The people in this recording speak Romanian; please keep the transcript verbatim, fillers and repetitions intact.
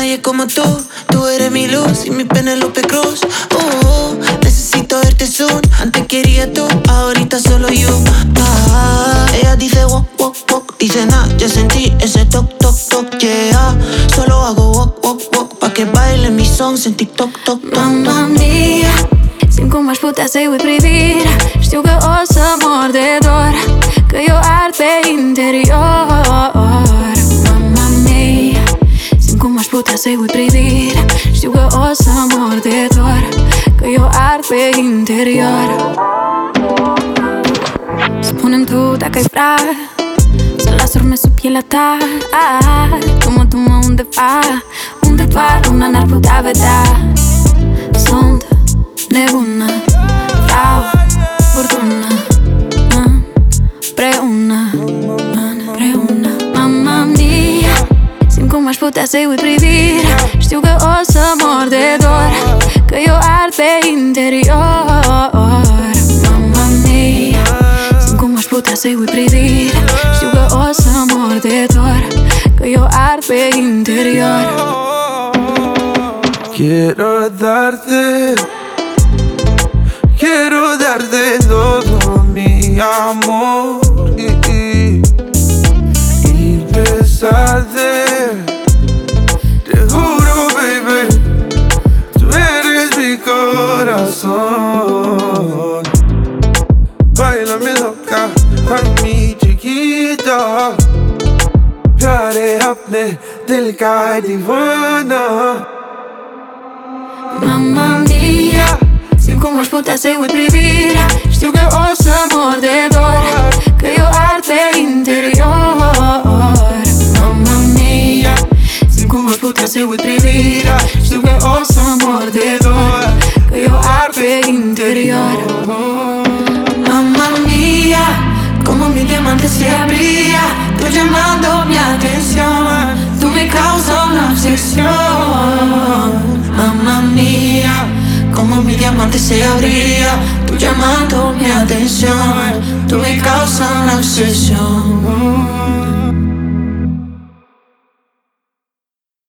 nadie como tú. Tú eres mi luz y mi Penélope Cruz. Uh, uh, necesito verte soon. Antes quería tú, ahorita solo you. Ah, ella dice walk, walk, walk. Dice nah, ya sentí ese toc, toc, toc. Yeah, solo hago walk, walk, walk. Pa' que baile mis songs în TikTok, toc, toc. Mamma mia, simt cum aș putea să-i uit privirea. Știu că o să mor de dor, că eu ard pe interior. Mamma mia, simt cum aș putea să-i uit privirea. Știu că o să mor de dor, că eu ard pe interior. Spune-mi tu dacă ai vrea să las urme sub pielea ta. Du-mă, du-mă undeva, unde doar una n-ar putea vedea. Sunt nebună, vreau furtună, împreună, împreună. Mamma mia, simt cum aș putea să-i uit privirea. Știu că o să mor de dor, că eu ard pe interior. Mamma mia, simt cum aș putea să-i uit privirea. Știu că o să mor de dor, că eu ard pe interior. Quiero darte, quiero darte todo mi amor y, y, y besarte. Te juro, baby, tú eres mi corazón. Báilame loca, a mi chiquita. प्यारे अपने दिल का दीवाना. Mamma mia, simt cum aș putea să-i uit privirea. Știu că o să mor de dor, că eu ard pe interior. Mamma mia, simt cum aș putea să-i uit privirea. Știu că o să mor de dor, că eu ard pe interior. Mamma mia, como mi diamante se abría, tú llamando mi atención, tú me causas una obsesión. Mamma mia, como mi diamante se abría, tú llamando mi atención, tú me causas una obsesión.